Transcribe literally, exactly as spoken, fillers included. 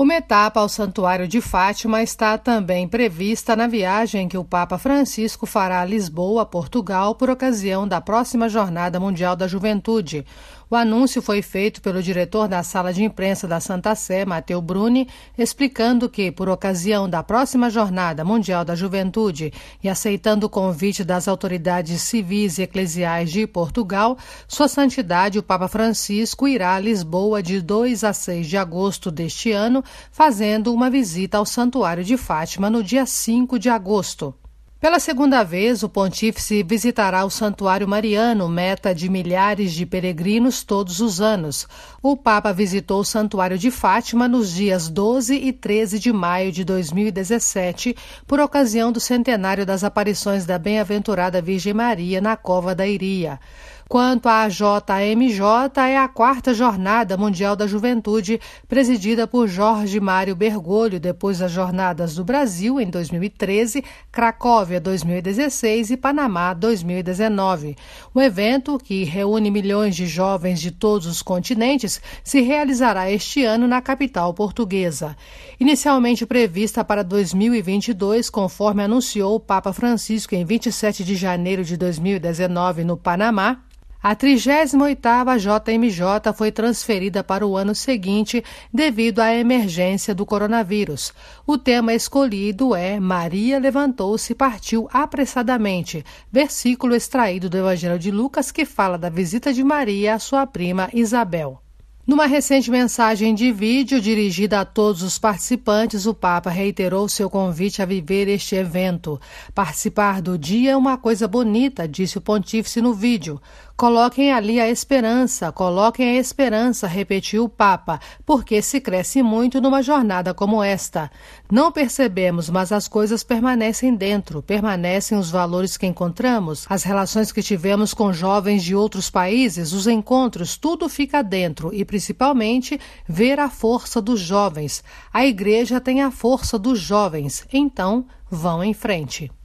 Uma etapa ao Santuário de Fátima está também prevista na viagem que o Papa Francisco fará a Lisboa, Portugal, por ocasião da próxima Jornada Mundial da Juventude. O anúncio foi feito pelo diretor da Sala de Imprensa da Santa Sé, Matteo Bruni, explicando que, por ocasião da próxima Jornada Mundial da Juventude e aceitando o convite das autoridades civis e eclesiais de Portugal, Sua Santidade o Papa Francisco irá a Lisboa de dois a seis de agosto deste ano, fazendo uma visita ao Santuário de Fátima no dia cinco de agosto. Pela segunda vez, o pontífice visitará o Santuário Mariano, meta de milhares de peregrinos todos os anos. O Papa visitou o Santuário de Fátima nos dias doze e treze de maio de dois mil e dezessete, por ocasião do centenário das aparições da Bem-aventurada Virgem Maria na Cova da Iria. Quanto à J M J, é a quarta Jornada Mundial da Juventude, presidida por Jorge Mário Bergoglio, depois das Jornadas do Brasil, em dois mil e treze, Cracóvia, dois mil e dezesseis e Panamá, dois mil e dezenove. O evento, que reúne milhões de jovens de todos os continentes, se realizará este ano na capital portuguesa. Inicialmente prevista para dois mil e vinte e dois, conforme anunciou o Papa Francisco em vinte e sete de janeiro de dois mil e dezenove no Panamá, a trigésima oitava J M J foi transferida para o ano seguinte devido à emergência do coronavírus. O tema escolhido é Maria levantou-se e partiu apressadamente, versículo extraído do Evangelho de Lucas que fala da visita de Maria à sua prima Isabel. Numa recente mensagem de vídeo dirigida a todos os participantes, o Papa reiterou seu convite a viver este evento. Participar do dia é uma coisa bonita, disse o pontífice no vídeo. Coloquem ali a esperança, coloquem a esperança, repetiu o Papa, porque se cresce muito numa jornada como esta. Não percebemos, mas as coisas permanecem dentro, permanecem os valores que encontramos, as relações que tivemos com jovens de outros países, os encontros, tudo fica dentro e principalmente ver a força dos jovens. A Igreja tem a força dos jovens, então vão em frente.